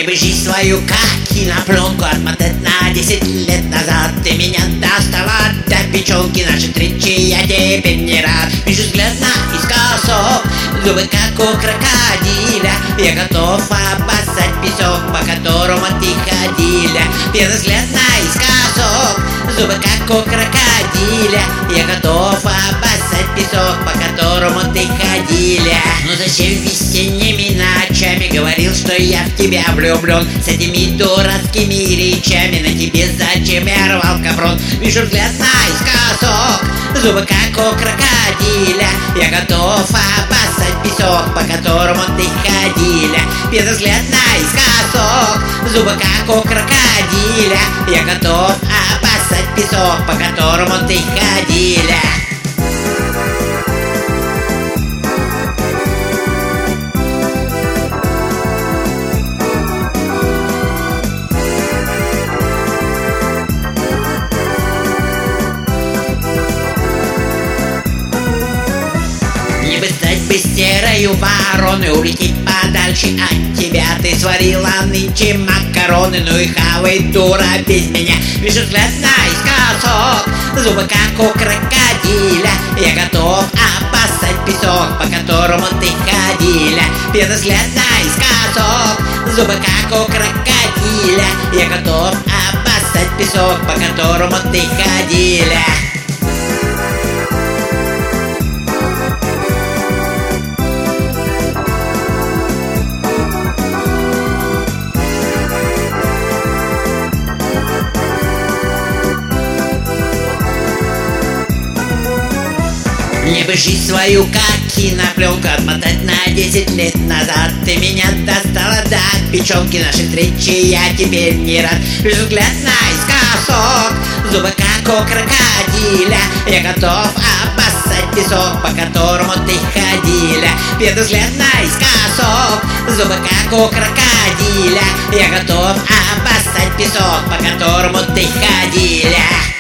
бы жизнь свою, как кинопленку, отмотать на 10 лет назад. Ты меня достала до печенки, наши встречи я теперь не рад. Вижу взгляд наискосок, зубы как у крокодиля. Я готов обоссать песок, по которому ты ходила. Первый взгляд наискосок, зубы как у крокодиля. Я готов обоссать песок, по которому ты ходила. Ну зачем вести ними ночами? Говорил, что я в тебя влюблен. С этими дурацкими речами на тебе зачем я рвал капрон? Вижу взгляд наискосок, зубы как у крокодиля. Я готов обоссать песок, по которому ты ходила. Первый взгляд наискосок, зубы как у крокодиля. Я готов обоссать песок, по которому ты ходила. Мне бы стать быстрою вороной, улететь подальше от тебя. Ты сварила нынче макароны, ну и хавай, дура, без меня. Вижу взгляд наискосок, зубы как у крокодиля. Я готов обоссать песок, по которому ты ходила. Первый взгляд наискосок, зубы как у крокодиля. Я готов обоссать песок, по которому ты ходила. Мне бы жизнь свою, как кинопленку, отмотать на 10 лет назад. Ты меня достала до печенки, наши встречи я теперь не рад. Вижу взгляд наискосок, зубы как у крокодиля. Я готов обоссать песок, по которому ты ходила. Первый взгляд наискосок, зубы как у крокодиля. Я готов обоссать песок, по которому ты ходила.